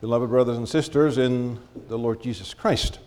beloved brothers and sisters in the Lord Jesus Christ.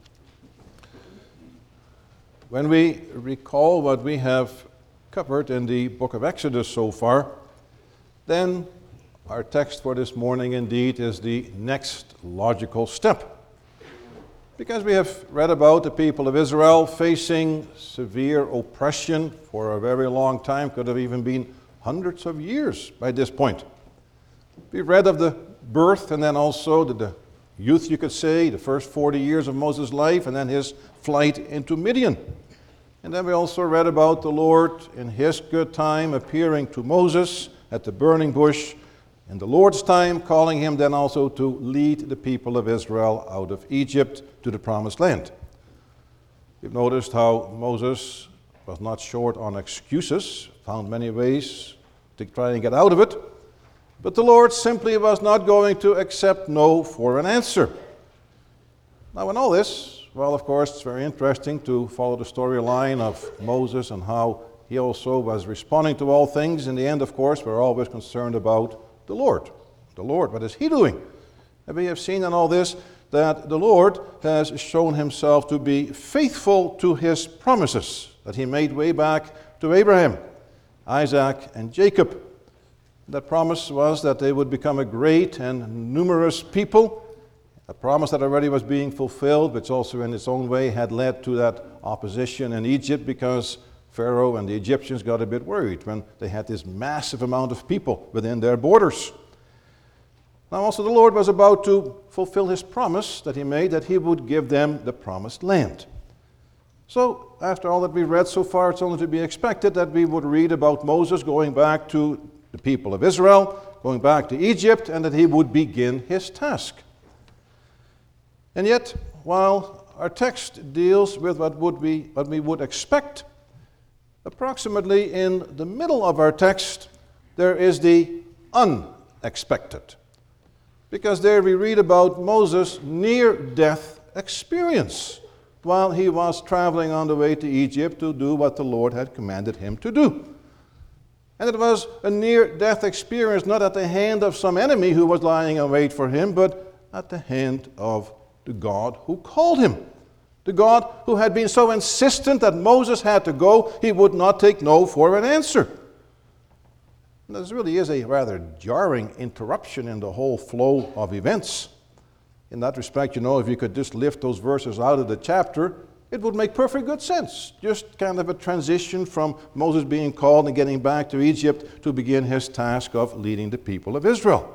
When we recall what we have covered in the book of Exodus so far, then our text for this morning indeed is the next logical step. Because we have read about the people of Israel facing severe oppression for a very long time, could have even been hundreds of years by this point. We've read of the birth and then also the youth, you could say, the first 40 years of Moses' life, and then his flight into Midian. And then we also read about the Lord in his good time appearing to Moses at the burning bush, in the Lord's time calling him then also to lead the people of Israel out of Egypt to the promised land. We've noticed how Moses was not short on excuses, found many ways to try and get out of it, but the Lord simply was not going to accept no for an answer. Now in all this, well, of course, it's very interesting to follow the storyline of Moses and how he also was responding to all things. In the end, of course, we're always concerned about the Lord. The Lord, what is he doing? And we have seen in all this that the Lord has shown himself to be faithful to his promises that he made way back to Abraham, Isaac, and Jacob. That promise was that they would become a great and numerous people, a promise that already was being fulfilled, which also in its own way had led to that opposition in Egypt because Pharaoh and the Egyptians got a bit worried when they had this massive amount of people within their borders. Now also the Lord was about to fulfill his promise that he made that he would give them the promised land. So after all that we've read so far, it's only to be expected that we would read about Moses going back to the people of Israel, going back to Egypt, and that he would begin his task. And yet, while our text deals with what we would expect, approximately in the middle of our text, there is the unexpected. Because there we read about Moses' near-death experience while he was traveling on the way to Egypt to do what the Lord had commanded him to do. And it was a near-death experience, not at the hand of some enemy who was lying in wait for him, but at the hand of the God who called him. The God who had been so insistent that Moses had to go, he would not take no for an answer. And this really is a rather jarring interruption in the whole flow of events. In that respect, if you could just lift those verses out of the chapter, it would make perfect good sense. Just kind of a transition from Moses being called and getting back to Egypt to begin his task of leading the people of Israel.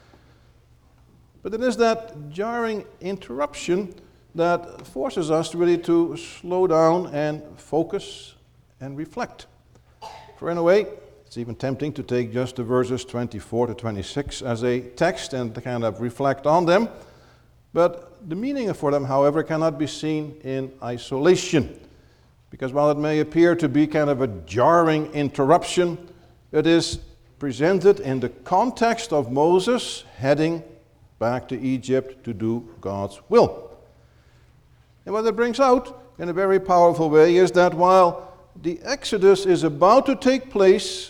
But it is that jarring interruption that forces us really to slow down and focus and reflect. For in a way, it's even tempting to take just the verses 24 to 26 as a text and to kind of reflect on them. But the meaning for them, however, cannot be seen in isolation. Because while it may appear to be kind of a jarring interruption, it is presented in the context of Moses heading back to Egypt to do God's will. And what it brings out in a very powerful way is that while the Exodus is about to take place,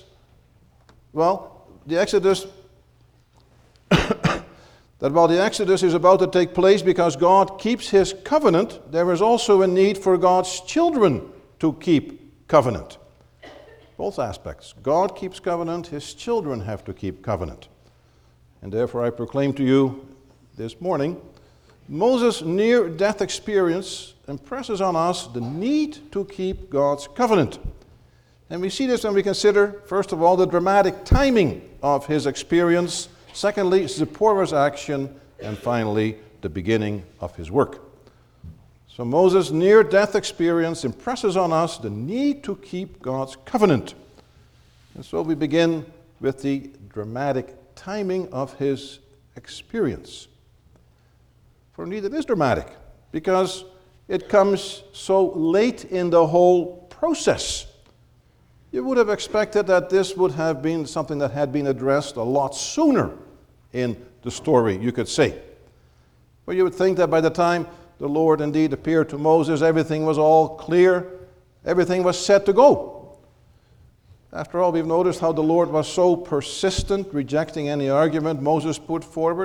while the Exodus is about to take place because God keeps his covenant, there is also a need for God's children to keep covenant. Both aspects. God keeps covenant, his children have to keep covenant. And therefore I proclaim to you this morning, Moses' near-death experience impresses on us the need to keep God's covenant. And we see this when we consider, first of all, the dramatic timing of his experience, secondly, Zipporah's action, and finally, the beginning of his work. So Moses' near-death experience impresses on us the need to keep God's covenant. And so we begin with the dramatic timing of his experience. For indeed it is dramatic, because it comes so late in the whole process. You would have expected that this would have been something that had been addressed a lot sooner in the story, you could say. Well, you would think that by the time the Lord indeed appeared to Moses, everything was all clear, everything was set to go. After all, we've noticed how the Lord was so persistent, rejecting any argument Moses put forward.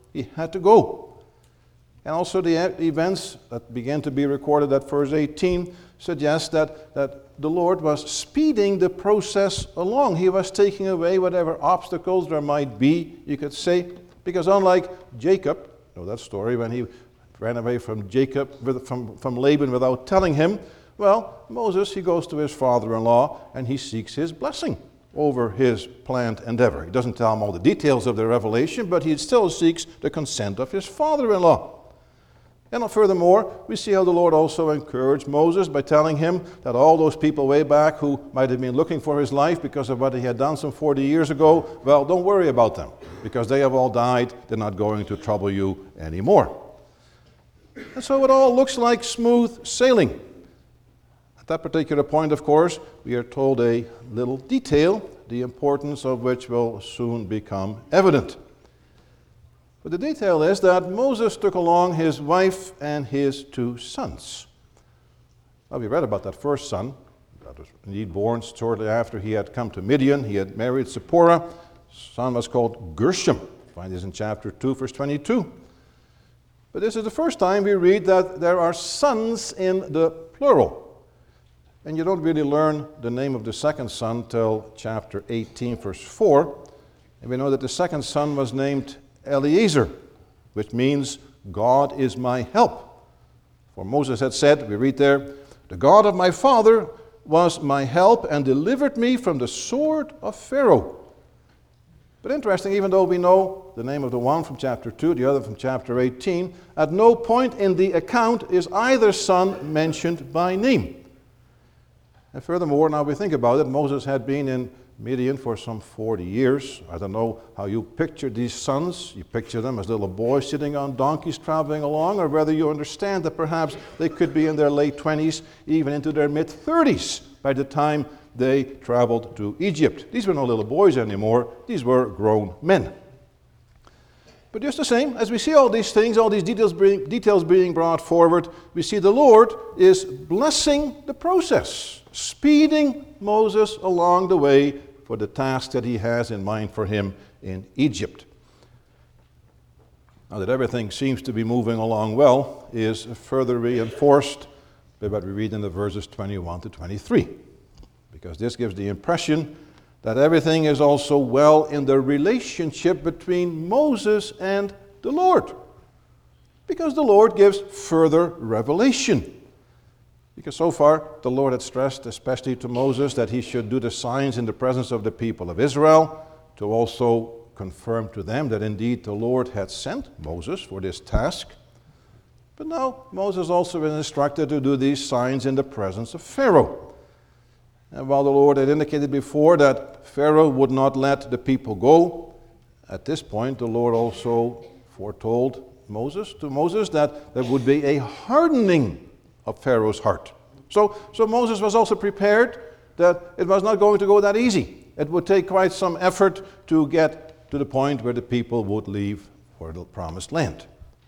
He had to go. And also the events that began to be recorded at verse 18 suggest that the Lord was speeding the process along. He was taking away whatever obstacles there might be, you could say, because unlike Jacob, you know that story when he ran away from from Laban without telling him, well, Moses, he goes to his father-in-law and he seeks his blessing over his planned endeavor. He doesn't tell him all the details of the revelation, but he still seeks the consent of his father-in-law. And furthermore, we see how the Lord also encouraged Moses by telling him that all those people way back who might have been looking for his life because of what he had done some 40 years ago, well, don't worry about them, because they have all died. They're not going to trouble you anymore. And so it all looks like smooth sailing. At that particular point, of course, we are told a little detail, the importance of which will soon become evident. But the detail is that Moses took along his wife and his 2 sons. Now, we read about that first son that was indeed born shortly after he had come to Midian. He had married Zipporah. His son was called Gershom. Find this in chapter 2, verse 22. But this is the first time we read that there are sons in the plural. And you don't really learn the name of the second son till chapter 18, verse 4. And we know that the second son was named Eliezer, which means God is my help. For Moses had said, we read there, the God of my father was my help and delivered me from the sword of Pharaoh. But interesting, even though we know the name of the one from chapter 2, the other from chapter 18, at no point in the account is either son mentioned by name. And furthermore, now we think about it, Moses had been in Midian for some 40 years. I don't know how you picture these sons. You picture them as little boys sitting on donkeys traveling along, or whether you understand that perhaps they could be in their late 20s, even into their mid-30s by the time they traveled to Egypt. These were no little boys anymore. These were grown men. But just the same, as we see all these things, all these details being brought forward, we see the Lord is blessing the process, speeding Moses along the way for the task that he has in mind for him in Egypt. Now that everything seems to be moving along well is further reinforced by what we read in the verses 21 to 23. Because this gives the impression that everything is also well in the relationship between Moses and the Lord. Because the Lord gives further revelation. Because so far the Lord had stressed, especially to Moses, that he should do the signs in the presence of the people of Israel, to also confirm to them that indeed the Lord had sent Moses for this task. But now Moses also is instructed to do these signs in the presence of Pharaoh. And while the Lord had indicated before that Pharaoh would not let the people go, at this point the Lord also foretold to Moses that there would be a hardening of Pharaoh's heart. So Moses was also prepared that it was not going to go that easy. It would take quite some effort to get to the point where the people would leave for the promised land.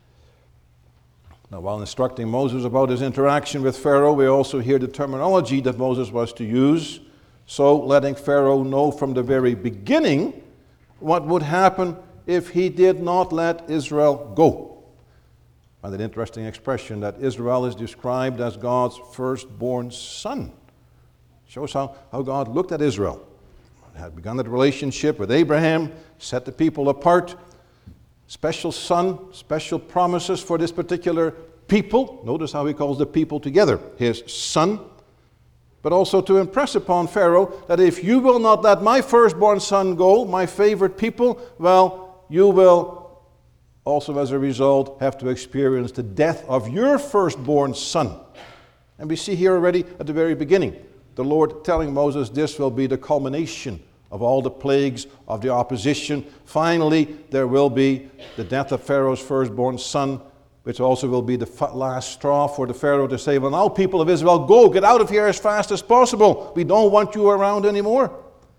Now, while instructing Moses about his interaction with Pharaoh, we also hear the terminology that Moses was to use, so letting Pharaoh know from the very beginning what would happen if he did not let Israel go. And an interesting expression that Israel is described as God's firstborn son. Shows how God looked at Israel. He had begun that relationship with Abraham, set the people apart. Special son, special promises for this particular people. Notice how he calls the people together, his son. But also to impress upon Pharaoh that if you will not let my firstborn son go, my favorite people, well, you will also as a result have to experience the death of your firstborn son. And we see here already at the very beginning, the Lord telling Moses this will be the culmination of all the plagues of the opposition. Finally, there will be the death of Pharaoh's firstborn son, which also will be the last straw for the Pharaoh to say, well, now people of Israel, go, get out of here as fast as possible. We don't want you around anymore.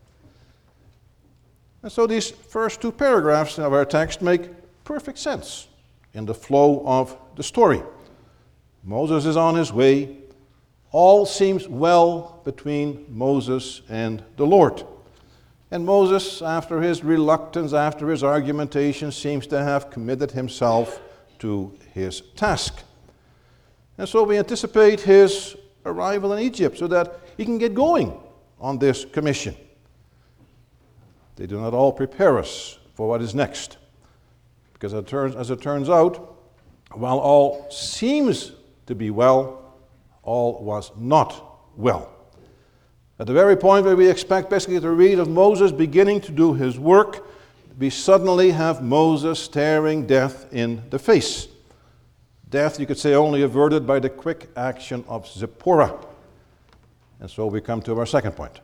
And so these first 2 paragraphs of our text make perfect sense in the flow of the story. Moses is on his way. All seems well between Moses and the Lord. And Moses, after his reluctance, after his argumentation, seems to have committed himself to his task. And so we anticipate his arrival in Egypt so that he can get going on this commission. They do not all prepare us for what is next. Because as it turns out, while all seems to be well, all was not well. At the very point where we expect basically to read of Moses beginning to do his work, we suddenly have Moses staring death in the face. Death, you could say, only averted by the quick action of Zipporah. And so we come to our second point.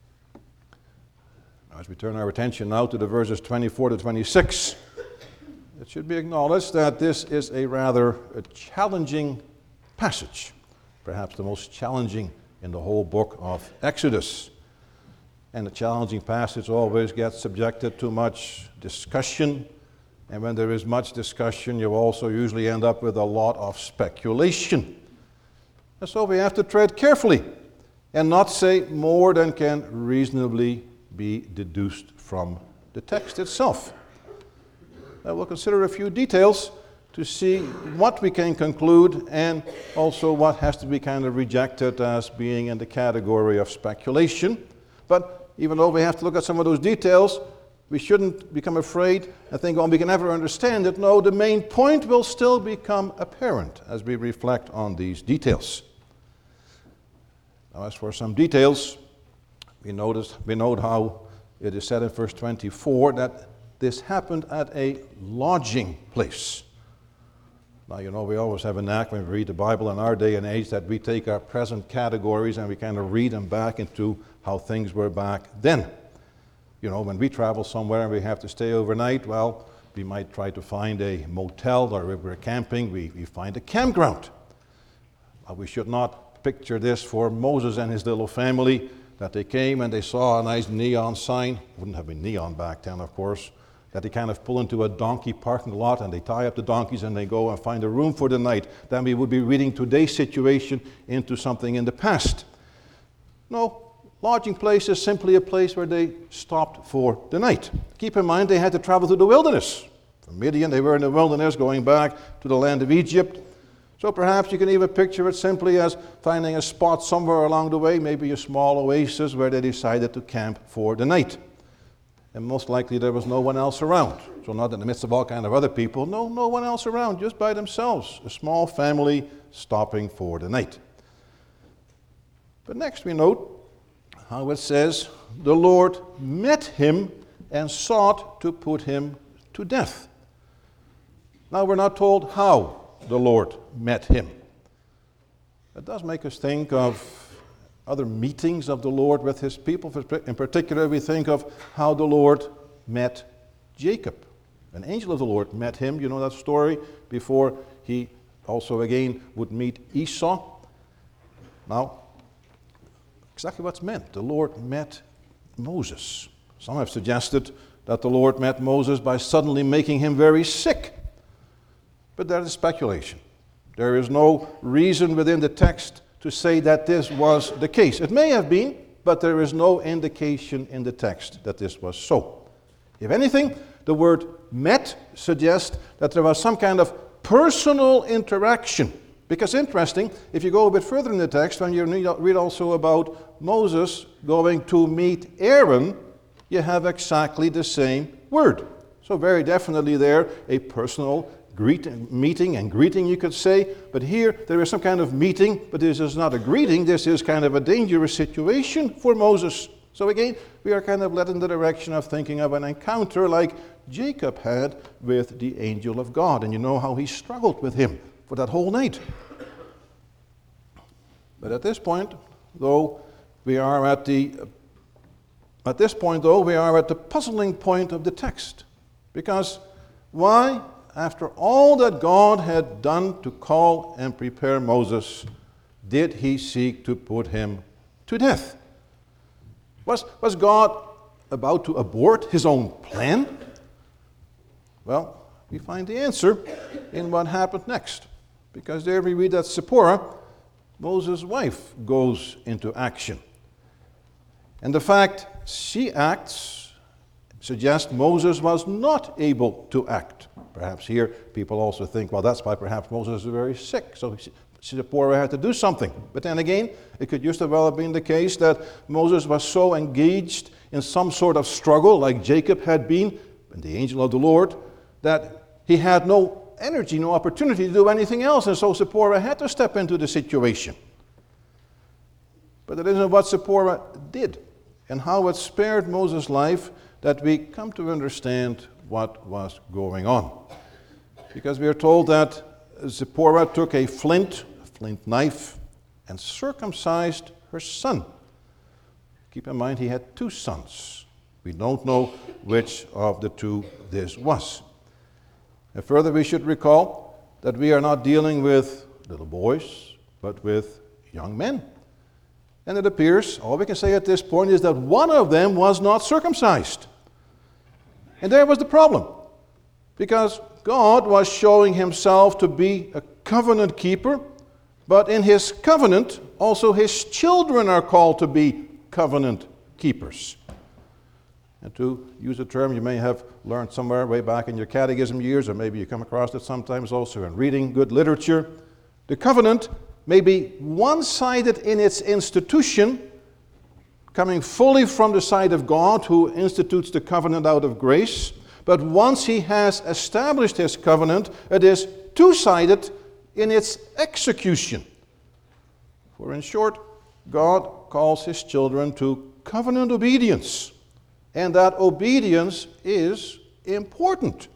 As we turn our attention now to the verses 24 to 26, it should be acknowledged that this is a rather challenging passage, perhaps the most challenging in the whole book of Exodus. And a challenging passage always gets subjected to much discussion, and when there is much discussion, you also usually end up with a lot of speculation. And so we have to tread carefully and not say more than can reasonably be deduced from the text itself. We'll consider a few details to see what we can conclude and also what has to be kind of rejected as being in the category of speculation. But even though we have to look at some of those details, we shouldn't become afraid and think, oh, we can never understand it. No, the main point will still become apparent as we reflect on these details. Now, as for some details, we note how it is said in verse 24 that this happened at a lodging place. Now, you know, we always have a knack when we read the Bible in our day and age that we take our present categories and we kind of read them back into how things were back then. You know, when we travel somewhere and we have to stay overnight, well, we might try to find a motel, or if we're camping, we find a campground. We should not picture this for Moses and his little family, that they came and they saw a nice neon sign. Wouldn't have been neon back then, of course. That they kind of pull into a donkey parking lot and they tie up the donkeys and they go and find a room for the night. Then we would be reading today's situation into something in the past. No, lodging place is simply a place where they stopped for the night. Keep in mind they had to travel to the wilderness. From Midian they were in the wilderness going back to the land of Egypt. So perhaps you can even picture it simply as finding a spot somewhere along the way, maybe a small oasis where they decided to camp for the night. And most likely there was no one else around. So not in the midst of all kind of other people. No one else around, just by themselves. A small family stopping for the night. But next we note how it says, the Lord met him and sought to put him to death. Now we're not told how the Lord met him. It does make us think of other meetings of the Lord with his people. In particular, we think of how the Lord met Jacob. An angel of the Lord met him, you know that story, before he also again would meet Esau. Now, exactly what's meant. The Lord met Moses. Some have suggested that the Lord met Moses by suddenly making him very sick. But that is speculation. There is no reason within the text to say that this was the case. It may have been, but there is no indication in the text that this was so. If anything, the word met suggests that there was some kind of personal interaction. Because interesting, if you go a bit further in the text, when you read also about Moses going to meet Aaron, you have exactly the same word. So very definitely there, a personal meeting and greeting, you could say. But here, there is some kind of meeting, but this is not a greeting. This is kind of a dangerous situation for Moses. So again, we are kind of led in the direction of thinking of an encounter like Jacob had with the angel of God. And you know how he struggled with him for that whole night. But at this point, though, we are at the puzzling point of the text. Because why, after all that God had done to call and prepare Moses, did he seek to put him to death? Was God about to abort his own plan? Well, we find the answer in what happened next. Because there we read that Zipporah, Moses' wife, goes into action. And the fact she acts suggest Moses was not able to act. Perhaps here people also think, well, that's why perhaps Moses is very sick, so Zipporah had to do something. But then again, it could just as well have been the case that Moses was so engaged in some sort of struggle, like Jacob had been, and the angel of the Lord, that he had no energy, no opportunity to do anything else, and so Zipporah had to step into the situation. But it isn't what Zipporah did and how it spared Moses' life that we come to understand what was going on. Because we are told that Zipporah took a flint knife, and circumcised her son. Keep in mind he had 2 sons. We don't know which of the 2 this was. And further, we should recall that we are not dealing with little boys, but with young men. And it appears, all we can say at this point is that one of them was not circumcised. And there was the problem. Because God was showing himself to be a covenant keeper, but in his covenant, also his children are called to be covenant keepers. And to use a term you may have learned somewhere way back in your catechism years, or maybe you come across it sometimes also in reading good literature, the covenant may be one-sided in its institution, coming fully from the side of God, who institutes the covenant out of grace. But once he has established his covenant, it is two-sided in its execution. For in short, God calls his children to covenant obedience, and that obedience is important.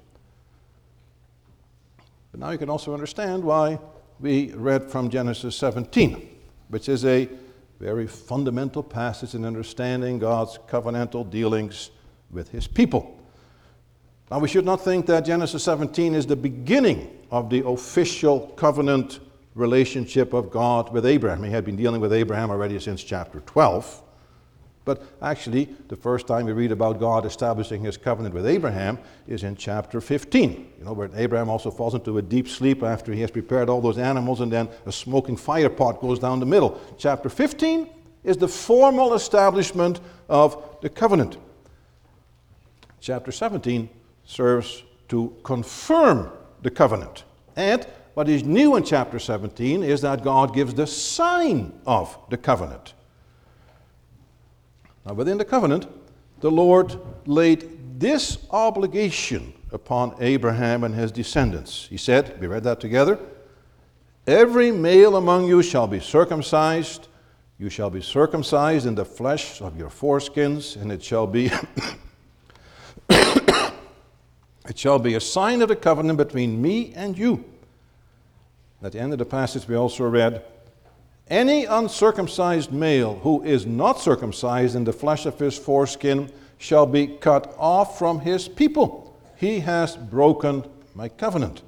But now you can also understand why we read from Genesis 17, which is a very fundamental passage in understanding God's covenantal dealings with his people. Now, we should not think that Genesis 17 is the beginning of the official covenant relationship of God with Abraham. He had been dealing with Abraham already since chapter 12. But actually, the first time we read about God establishing his covenant with Abraham is in chapter 15. You know, where Abraham also falls into a deep sleep after he has prepared all those animals, and then a smoking fire pot goes down the middle. Chapter 15 is the formal establishment of the covenant. Chapter 17 serves to confirm the covenant. And what is new in chapter 17 is that God gives the sign of the covenant. Now, within the covenant, the Lord laid this obligation upon Abraham and his descendants. He said, we read that together, "Every male among you shall be circumcised. You shall be circumcised in the flesh of your foreskins, and it shall be it shall be a sign of the covenant between me and you." At the end of the passage we also read, "Any uncircumcised male who is not circumcised in the flesh of his foreskin shall be cut off from his people. He has broken my covenant."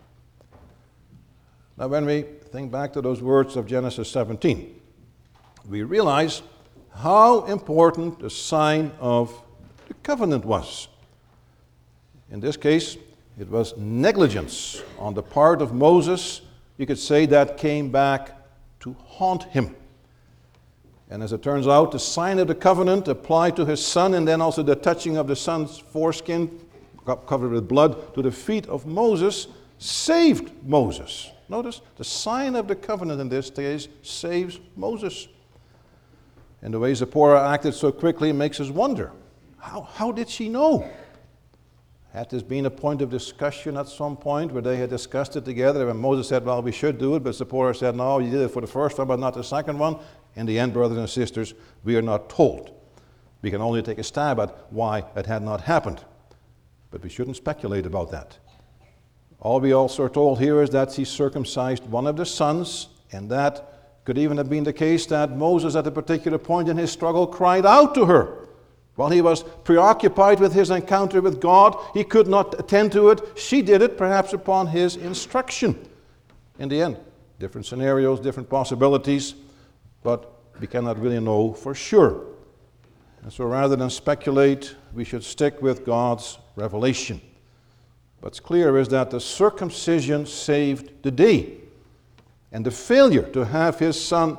Now, when we think back to those words of Genesis 17, we realize how important the sign of the covenant was. In this case, it was negligence on the part of Moses, you could say, that came back to haunt him. And as it turns out, the sign of the covenant applied to his son, and then also the touching of the son's foreskin, covered with blood, to the feet of Moses, saved Moses. Notice, the sign of the covenant in this case saves Moses. And the way Zipporah acted so quickly makes us wonder, how did she know? Had this been a point of discussion at some point where they had discussed it together, and Moses said, well, we should do it, but Zipporah said, no, you did it for the first one, but not the second one. In the end, brothers and sisters, we are not told. We can only take a stab at why it had not happened. But we shouldn't speculate about that. All we also are told here is that he circumcised one of the sons, and that could even have been the case that Moses at a particular point in his struggle cried out to her. While he was preoccupied with his encounter with God, he could not attend to it. She did it, perhaps upon his instruction. In the end, different scenarios, different possibilities, but we cannot really know for sure. And so rather than speculate, we should stick with God's revelation. What's clear is that the circumcision saved the day, and the failure to have his son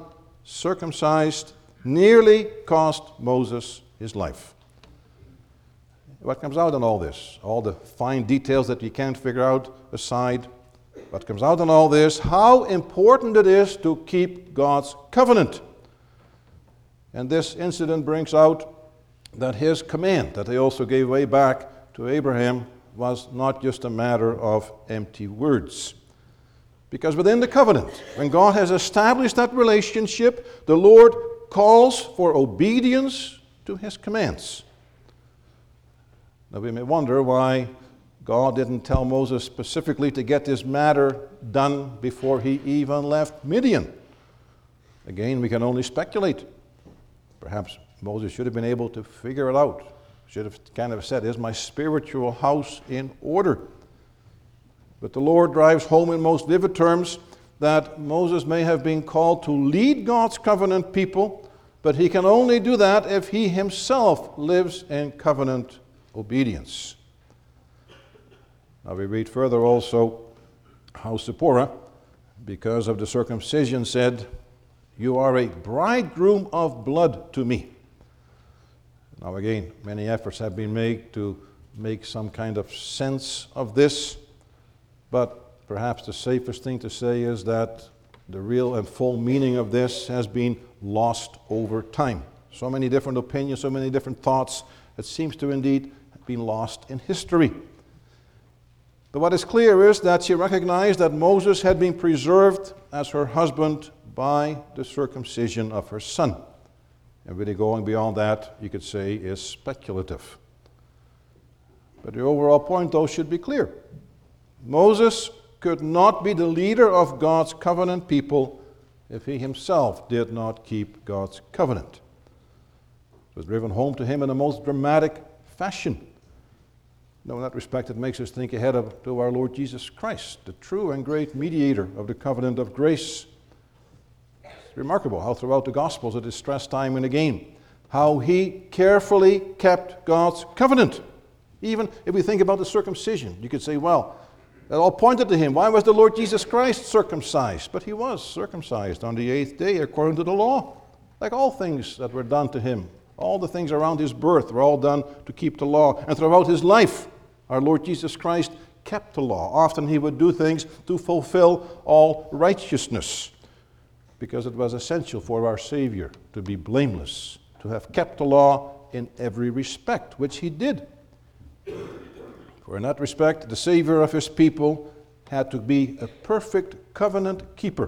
circumcised nearly cost Moses his life. What comes out in all this? All the fine details that we can't figure out aside. What comes out in all this? How important it is to keep God's covenant. And this incident brings out that his command that he also gave way back to Abraham was not just a matter of empty words. Because within the covenant, when God has established that relationship, the Lord calls for obedience to his commands. Now we may wonder why God didn't tell Moses specifically to get this matter done before he even left Midian. Again, we can only speculate. Perhaps Moses should have been able to figure it out. Should have kind of said, is my spiritual house in order? But the Lord drives home in most vivid terms that Moses may have been called to lead God's covenant people, but he can only do that if he himself lives in covenant obedience. Now we read further also how Zipporah, because of the circumcision, said, "You are a bridegroom of blood to me." Now again, many efforts have been made to make some kind of sense of this, but perhaps the safest thing to say is that the real and full meaning of this has been lost over time. So many different opinions, so many different thoughts, it seems to indeed have been lost in history. But what is clear is that she recognized that Moses had been preserved as her husband by the circumcision of her son. And really going beyond that, you could say, is speculative. But the overall point, though, should be clear. Moses could not be the leader of God's covenant people if he himself did not keep God's covenant. It was driven home to him in the most dramatic fashion. Now, in that respect, it makes us think ahead to our Lord Jesus Christ, the true and great mediator of the covenant of grace. It's remarkable how throughout the Gospels it is stressed time and again how he carefully kept God's covenant. Even if we think about the circumcision, you could say, well, that all pointed to him. Why was the Lord Jesus Christ circumcised? But he was circumcised on the 8th day according to the law. Like all things that were done to him. All the things around his birth were all done to keep the law. And throughout his life, our Lord Jesus Christ kept the law. Often he would do things to fulfill all righteousness, because it was essential for our Savior to be blameless, to have kept the law in every respect, which he did. For in that respect, the Savior of his people had to be a perfect covenant keeper.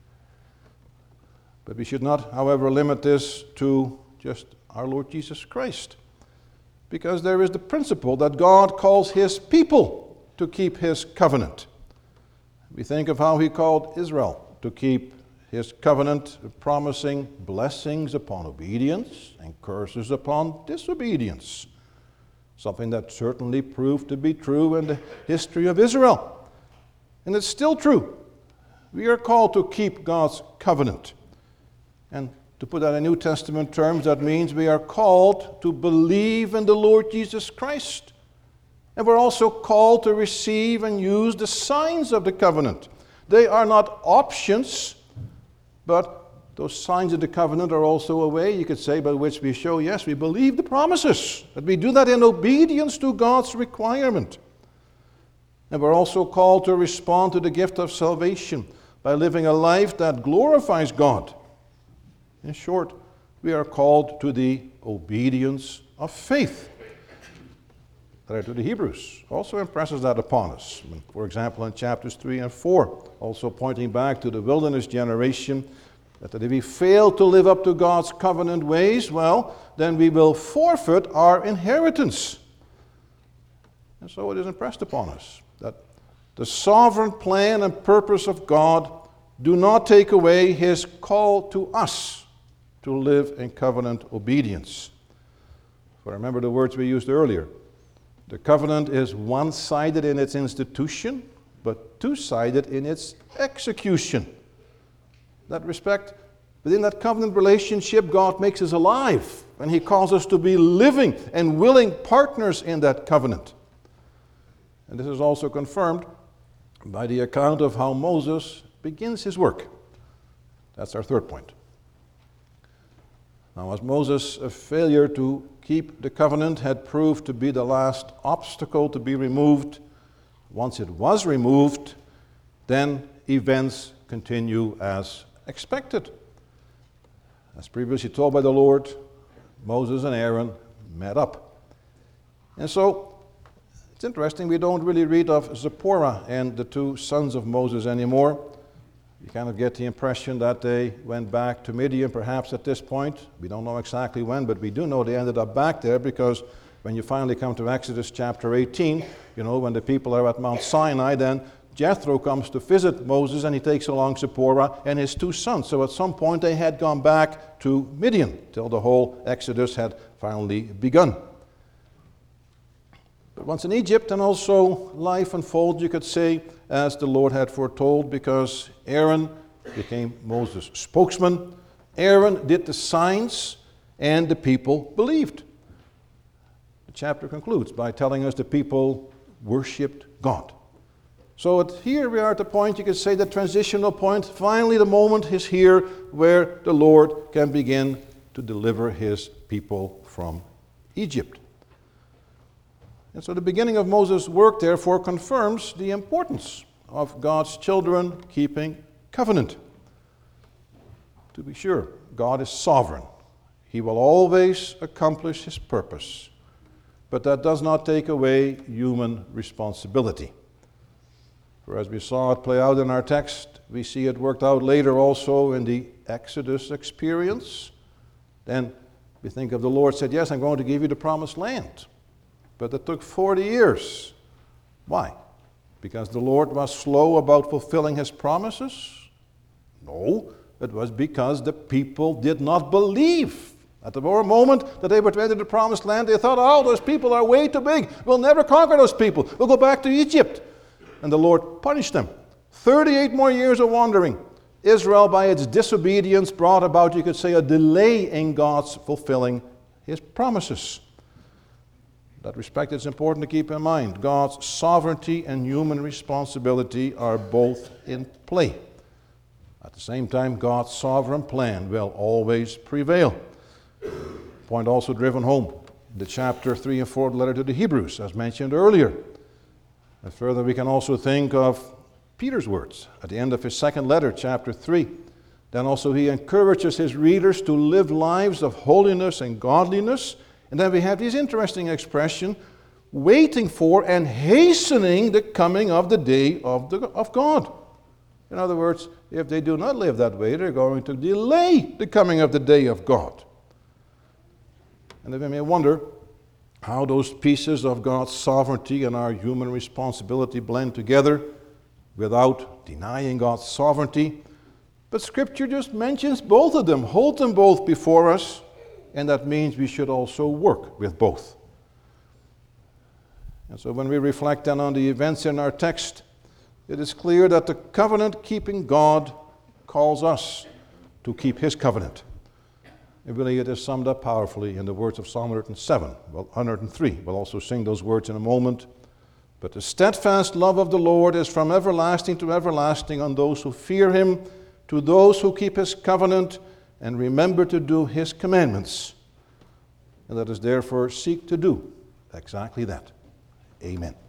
But we should not, however, limit this to just our Lord Jesus Christ, because there is the principle that God calls his people to keep his covenant. We think of how he called Israel to keep his covenant, promising blessings upon obedience and curses upon disobedience. Something that certainly proved to be true in the history of Israel. And it's still true. We are called to keep God's covenant. And to put that in New Testament terms, that means we are called to believe in the Lord Jesus Christ. And we're also called to receive and use the signs of the covenant. They are not options, but those signs of the covenant are also a way, you could say, by which we show, yes, we believe the promises, that we do that in obedience to God's requirement. And we're also called to respond to the gift of salvation by living a life that glorifies God. In short, we are called to the obedience of faith. The letter to the Hebrews also impresses that upon us. For example, in chapters 3 and 4, also pointing back to the wilderness generation, that if we fail to live up to God's covenant ways, well, then we will forfeit our inheritance. And so it is impressed upon us that the sovereign plan and purpose of God do not take away his call to us to live in covenant obedience. For remember the words we used earlier. The covenant is one-sided in its institution, but two-sided in its execution. In that respect, within that covenant relationship, God makes us alive, and he calls us to be living and willing partners in that covenant. And this is also confirmed by the account of how Moses begins his work. That's our third point. Now, as Moses' failure to keep the covenant had proved to be the last obstacle to be removed, once it was removed, then events continue as expected. As previously told by the Lord, Moses and Aaron met up. And so, it's interesting, we don't really read of Zipporah and the two sons of Moses anymore. You kind of get the impression that they went back to Midian perhaps at this point. We don't know exactly when, but we do know they ended up back there, because when you finally come to Exodus chapter 18, when the people are at Mount Sinai, then Jethro comes to visit Moses, and he takes along Zipporah and his two sons. So at some point they had gone back to Midian till the whole Exodus had finally begun. But once in Egypt, and also life unfolds, you could say, as the Lord had foretold, because Aaron became Moses' spokesman. Aaron did the signs, and the people believed. The chapter concludes by telling us the people worshipped God. So here we are at the point, you could say, the transitional point. Finally, the moment is here where the Lord can begin to deliver his people from Egypt. And so the beginning of Moses' work, therefore, confirms the importance of God's children keeping covenant. To be sure, God is sovereign. He will always accomplish his purpose. But that does not take away human responsibility. For as we saw it play out in our text, we see it worked out later also in the Exodus experience. Then we think of the Lord said, yes, I'm going to give you the promised land. But it took 40 years. Why? Because the Lord was slow about fulfilling his promises? No, it was because the people did not believe. At the very moment that they were to enter the promised land, they thought, oh, those people are way too big. We'll never conquer those people. We'll go back to Egypt. And the Lord punished them. 38 more years of wandering. Israel, by its disobedience, brought about, you could say, a delay in God's fulfilling his promises. In that respect, it's important to keep in mind God's sovereignty and human responsibility are both in play. At the same time, God's sovereign plan will always prevail. Point also driven home in the chapter 3 and 4 of the letter to the Hebrews, as mentioned earlier. And further, we can also think of Peter's words at the end of his second letter, chapter 3. Then also he encourages his readers to live lives of holiness and godliness. And then we have this interesting expression, waiting for and hastening the coming of the day of God. In other words, if they do not live that way, they're going to delay the coming of the day of God. And then we may wonder how those pieces of God's sovereignty and our human responsibility blend together without denying God's sovereignty. But Scripture just mentions both of them, hold them both before us, and that means we should also work with both. And so when we reflect then on the events in our text, it is clear that the covenant-keeping God calls us to keep his covenant. I believe it is summed up powerfully in the words of Psalm 103. We'll also sing those words in a moment. But the steadfast love of the Lord is from everlasting to everlasting on those who fear him, to those who keep his covenant and remember to do his commandments. And let us therefore seek to do exactly that. Amen.